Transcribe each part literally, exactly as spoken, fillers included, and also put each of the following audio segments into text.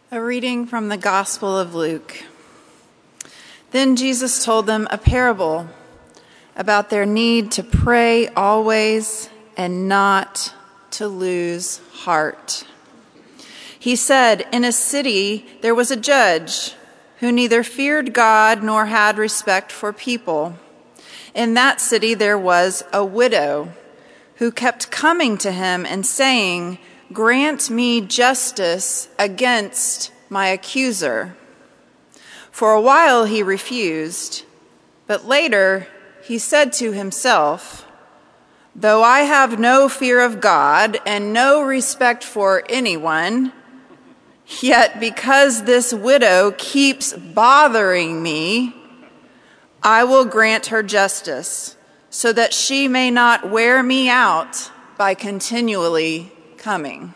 A reading from the Gospel of Luke. Then Jesus told them a parable about their need to pray always and not to lose heart. He said, in a city there was a judge who neither feared God nor had respect for people. In that city there was a widow who kept coming to him and saying, "Grant me justice against my accuser." For a while he refused, but later he said to himself, "Though I have no fear of God and no respect for anyone, yet because this widow keeps bothering me, I will grant her justice, so that she may not wear me out by continually coming."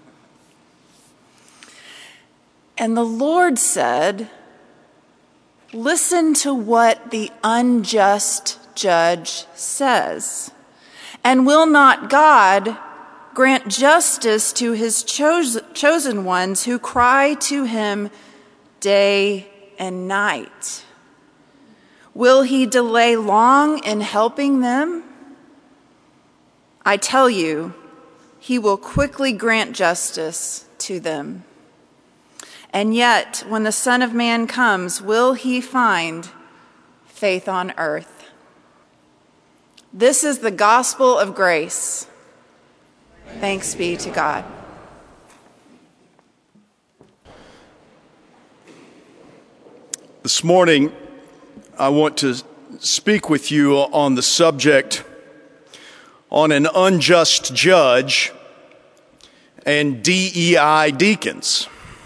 And the Lord said, "Listen to what the unjust judge says. And will not God grant justice to his chosen ones who cry to him day and night? Will he delay long in helping them? I tell you, he will quickly grant justice to them. And yet, when the Son of Man comes, will he find faith on earth?" This is the gospel of grace. Thanks be to God. This morning, I want to speak with you on the subject on an unjust judge and D E I deacons.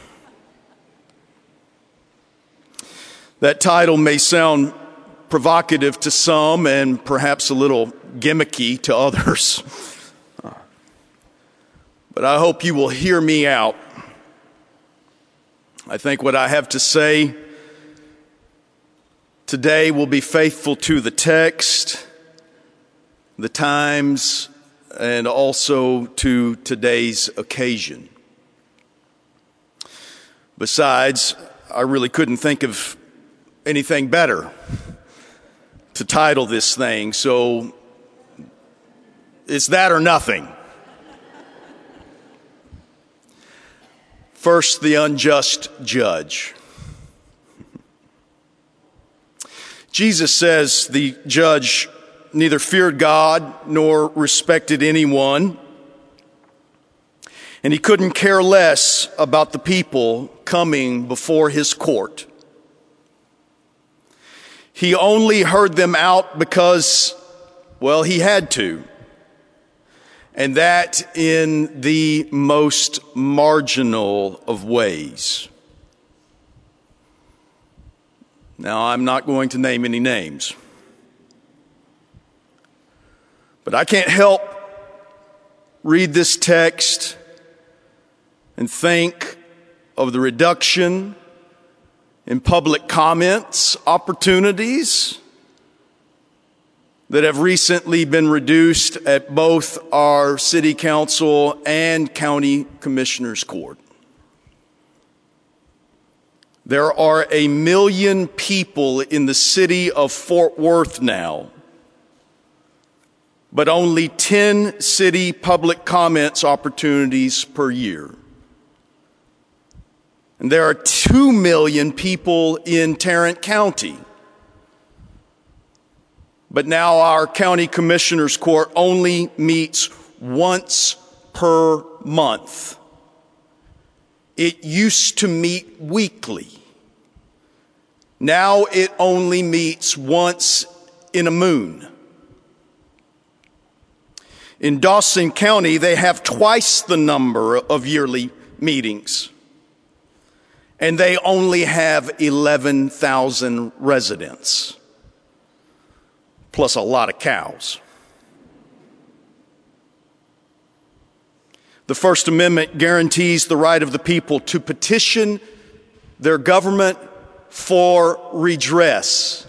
That title may sound provocative to some and perhaps a little gimmicky to others. But I hope you will hear me out. I think what I have to say today will be faithful to the text, the times, and also to today's occasion. Besides, I really couldn't think of anything better to title this thing, so it's that or nothing. First, the unjust judge. Jesus says the judge neither feared God nor respected anyone, and he couldn't care less about the people coming before his court. He only heard them out because, well, he had to, and that in the most marginal of ways. Now, I'm not going to name any names, but I can't help read this text and think of the reduction in public comments opportunities that have recently been reduced at both our city council and county commissioners court. There are a million people in the city of Fort Worth now, but only ten city public comments opportunities per year. And there are two million people in Tarrant County. But now our county commissioners court only meets once per month. It used to meet weekly. Now it only meets once in a moon. In Dawson County, they have twice the number of yearly meetings. And they only have eleven thousand residents, plus a lot of cows. The First Amendment guarantees the right of the people to petition their government for redress.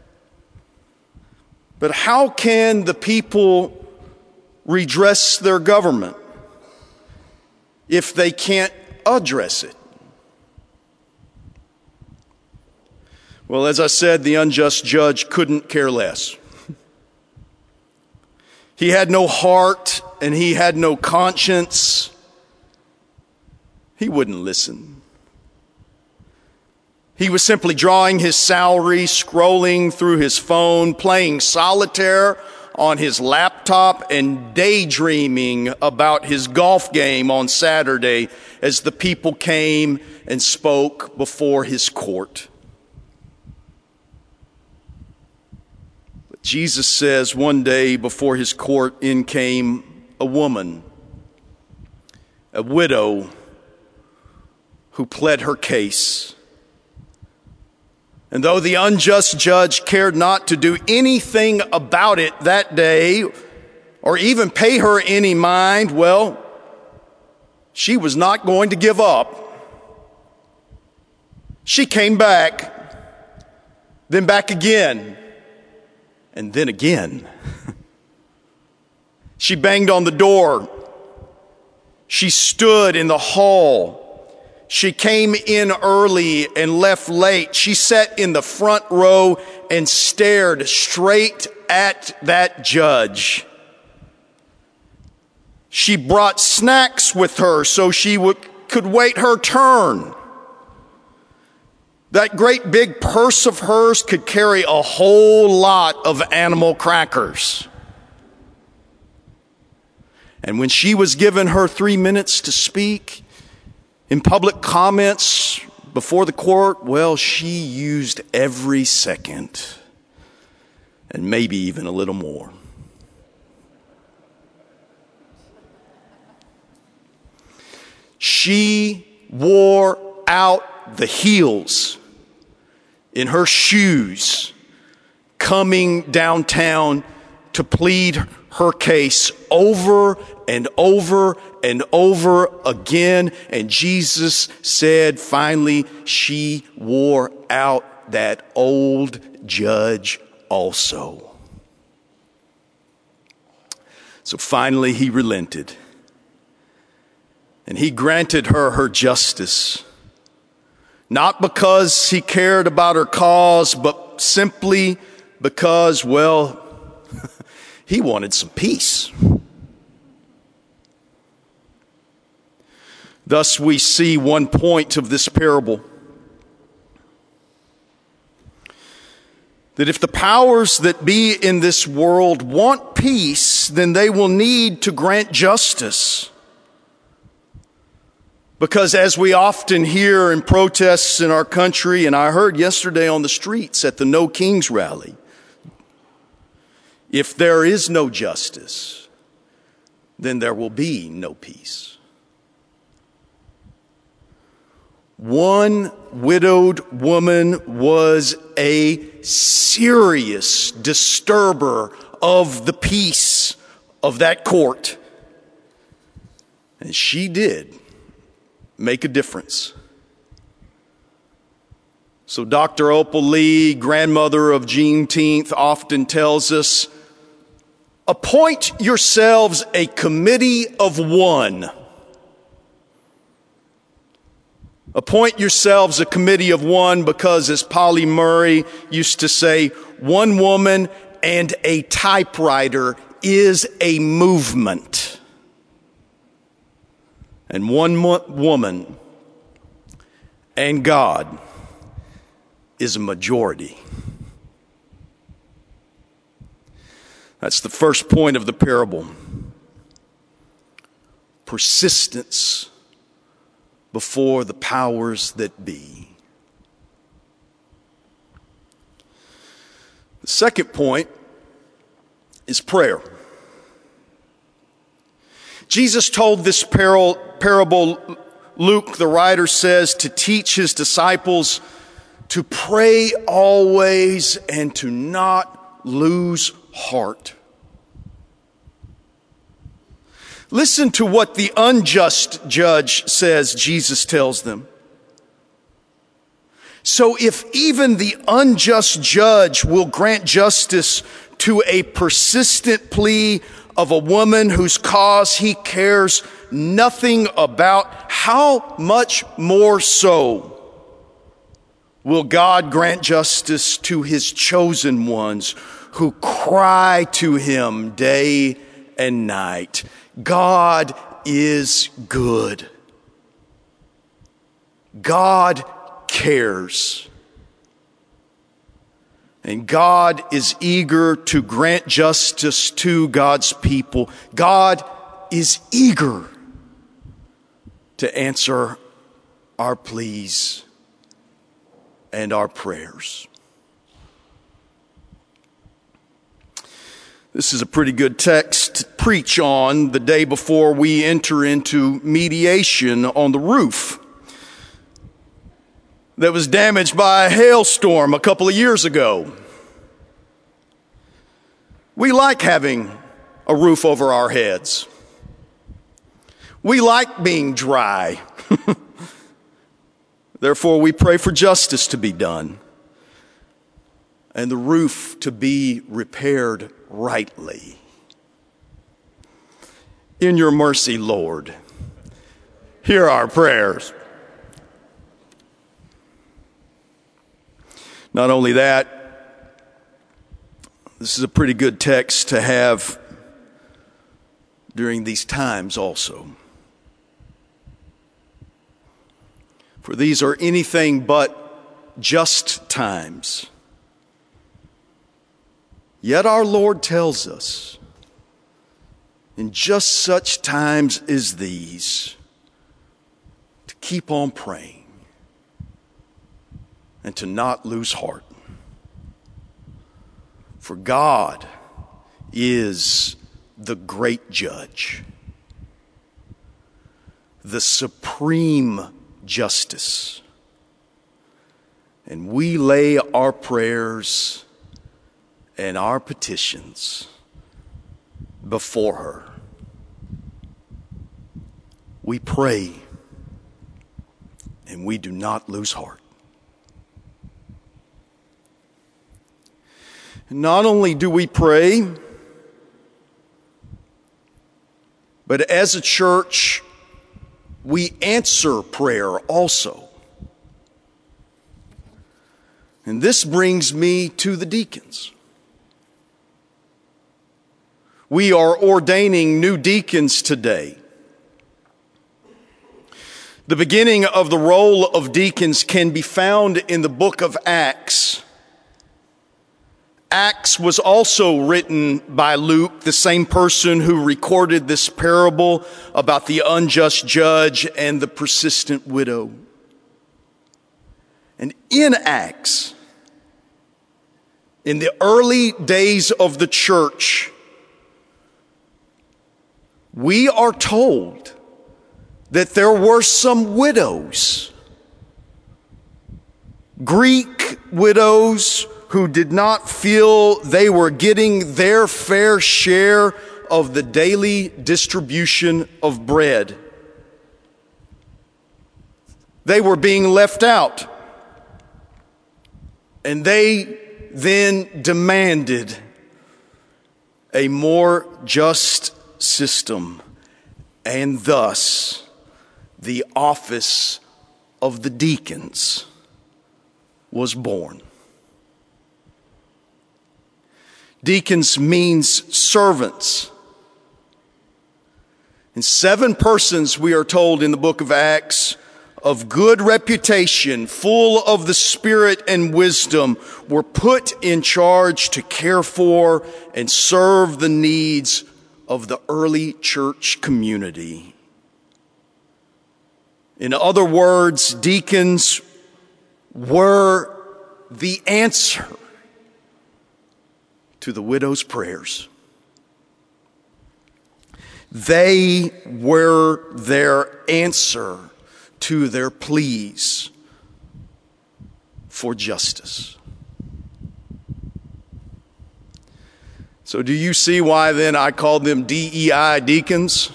But how can the people redress their government if they can't address it? Well, as I said, the unjust judge couldn't care less. He had no heart and he had no conscience. He wouldn't listen. He was simply drawing his salary, scrolling through his phone, playing solitaire on his laptop, and daydreaming about his golf game on Saturday as the people came and spoke before his court. But Jesus says one day before his court in came a woman, a widow who pled her case. And though the unjust judge cared not to do anything about it that day, or even pay her any mind, well, she was not going to give up. She came back, then back again, and then again. She banged on the door. She stood in the hall. She came in early and left late. She sat in the front row and stared straight at that judge. She brought snacks with her so she would, could wait her turn. That great big purse of hers could carry a whole lot of animal crackers. And when she was given her three minutes to speak, in public comments before the court, well, she used every second, and maybe even a little more. She wore out the heels in her shoes coming downtown to plead her case over and over and over again. And Jesus said finally she wore out that old judge also. So finally he relented. And he granted her her justice. Not because he cared about her cause, but simply because, well, he wanted some peace. Thus we see one point of this parable. That if the powers that be in this world want peace, then they will need to grant justice. Because as we often hear in protests in our country, and I heard yesterday on the streets at the No Kings rally, if there is no justice, then there will be no peace. One widowed woman was a serious disturber of the peace of that court. And she did make a difference. So Doctor Opal Lee, grandmother of Juneteenth, often tells us, appoint yourselves a committee of one. Appoint yourselves a committee of one because, as Polly Murray used to say, one woman and a typewriter is a movement. And one mo- woman and God is a majority. That's the first point of the parable. Persistence before the powers that be. The second point is prayer. Jesus told this parable, Luke, the writer says, to teach his disciples to pray always and to not lose heart. Listen to what the unjust judge says, Jesus tells them. So if even the unjust judge will grant justice to a persistent plea of a woman whose cause he cares nothing about, how much more so Will God grant justice to his chosen ones who cry to him day and night? God is good. God cares. And God is eager to grant justice to God's people. God is eager to answer our pleas and our prayers. This is a pretty good text to preach on the day before we enter into mediation on the roof that was damaged by a hailstorm a couple of years ago. We like having a roof over our heads. We like being dry. Therefore, we pray for justice to be done and the roof to be repaired rightly. In your mercy, Lord, hear our prayers. Not only that, this is a pretty good text to have during these times also. For these are anything but just times. Yet our Lord tells us, in just such times as these, to keep on praying and to not lose heart. For God is the great judge, the supreme justice. And we lay our prayers and our petitions before her. We pray and we do not lose heart. Not only do we pray, but as a church, we answer prayer also. And this brings me to the deacons. We are ordaining new deacons today. The beginning of the role of deacons can be found in the book of Acts. Acts was also written by Luke, the same person who recorded this parable about the unjust judge and the persistent widow. And in Acts, in the early days of the church, we are told that there were some widows, Greek widows, who did not feel they were getting their fair share of the daily distribution of bread. They were being left out. And they then demanded a more just system, and thus the office of the deacons was born. Deacons means servants. And seven persons, we are told in the book of Acts, of good reputation, full of the Spirit and wisdom, were put in charge to care for and serve the needs of the early church community. In other words, deacons were the answer to the widow's prayers. They were their answer to their pleas for justice. So do you see why then I called them D E I deacons?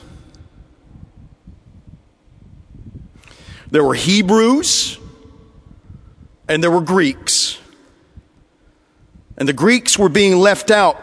There were Hebrews and there were Greeks. And the Greeks were being left out.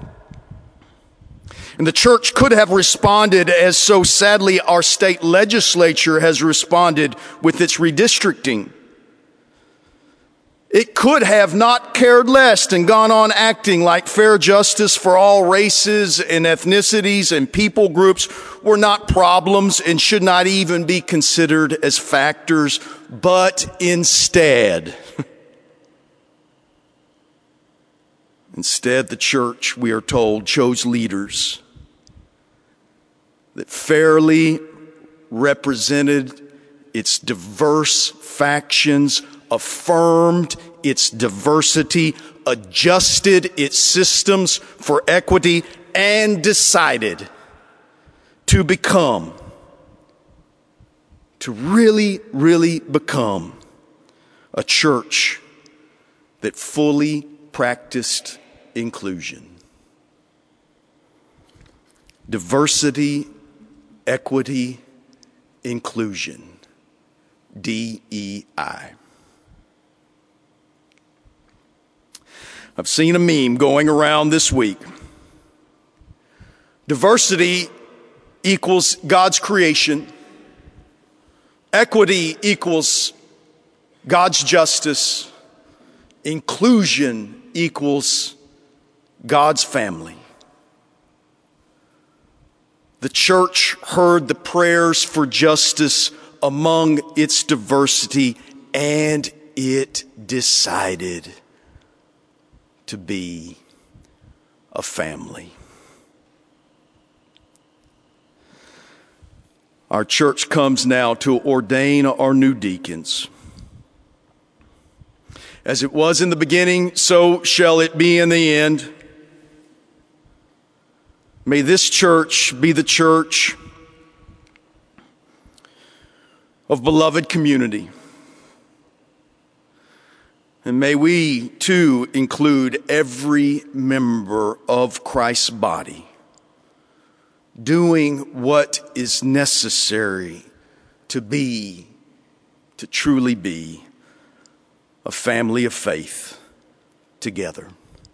And the church could have responded as so sadly our state legislature has responded with its redistricting. It could have not cared less and gone on acting like fair justice for all races and ethnicities and people groups were not problems and should not even be considered as factors, but instead, instead the church, we are told, chose leaders that fairly represented its diverse factions, affirmed its diversity, adjusted its systems for equity, and decided to become, to really, really become a church that fully practiced inclusion. Diversity, equity, inclusion. D E I. I've seen a meme going around this week. Diversity equals God's creation. Equity equals God's justice. Inclusion equals God's family. The church heard the prayers for justice among its diversity, and it decided to be a family. Our church comes now to ordain our new deacons. As it was in the beginning, so shall it be in the end. May this church be the church of beloved community. And may we, too, include every member of Christ's body doing what is necessary to be, to truly be, a family of faith together.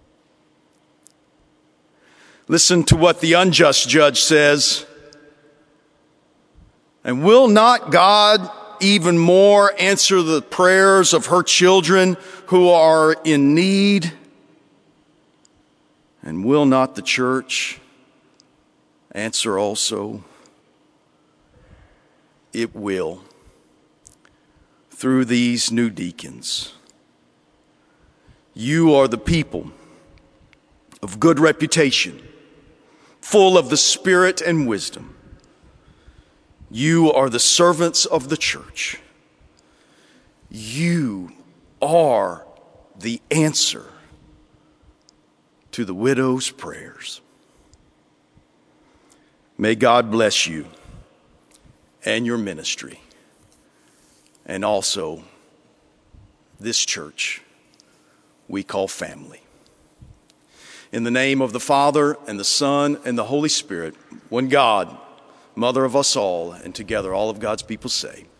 Listen to what the unjust judge says. And will not God even more answer the prayers of her children who are in need? And will not the church answer also? It will, through these new deacons. You are the people of good reputation, full of the Spirit and wisdom. You are the servants of the church. You are the answer to the widow's prayers. May God bless you and your ministry, and also this church we call family. In the name of the Father, and the Son, and the Holy Spirit, one God, Mother of us all, and together all of God's people say,